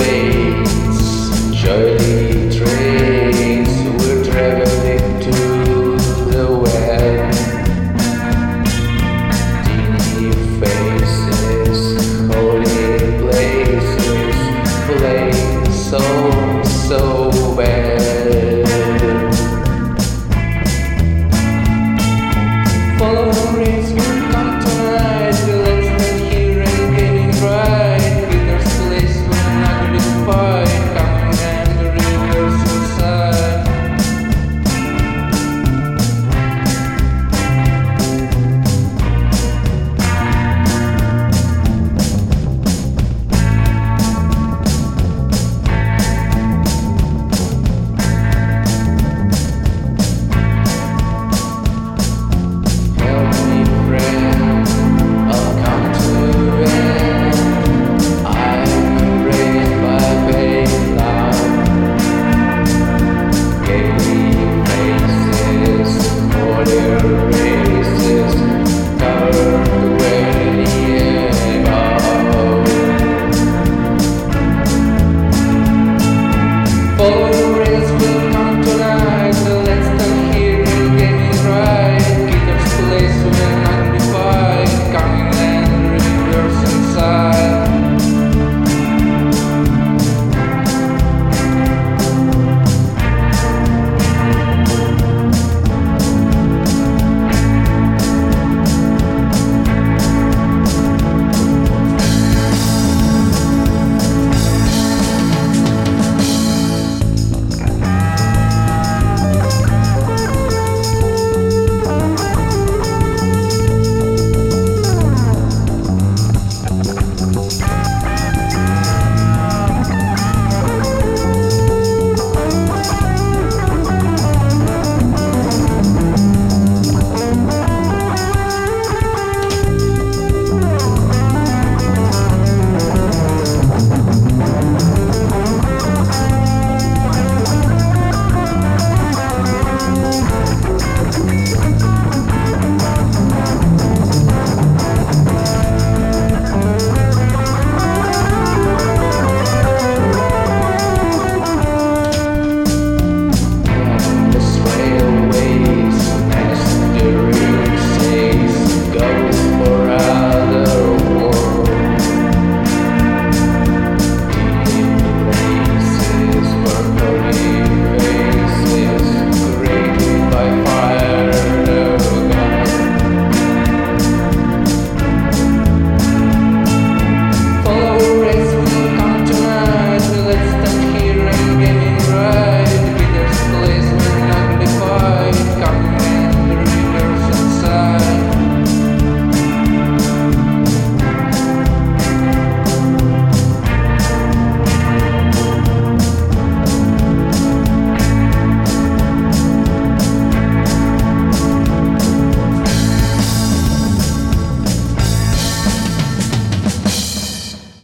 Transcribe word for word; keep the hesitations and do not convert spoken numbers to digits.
plates, jolly trains, we're traveling to the west. Teeny faces, holy places, play so, so bad. Follow the race, we'll come tonight. The let's not here and getting right. Peter's place when I couldn't fight. Coming and the river's inside. Help me, friend, I'll come to end. I'm raised by pain love. Gaily faces, holy races, cover the wedding out. Follow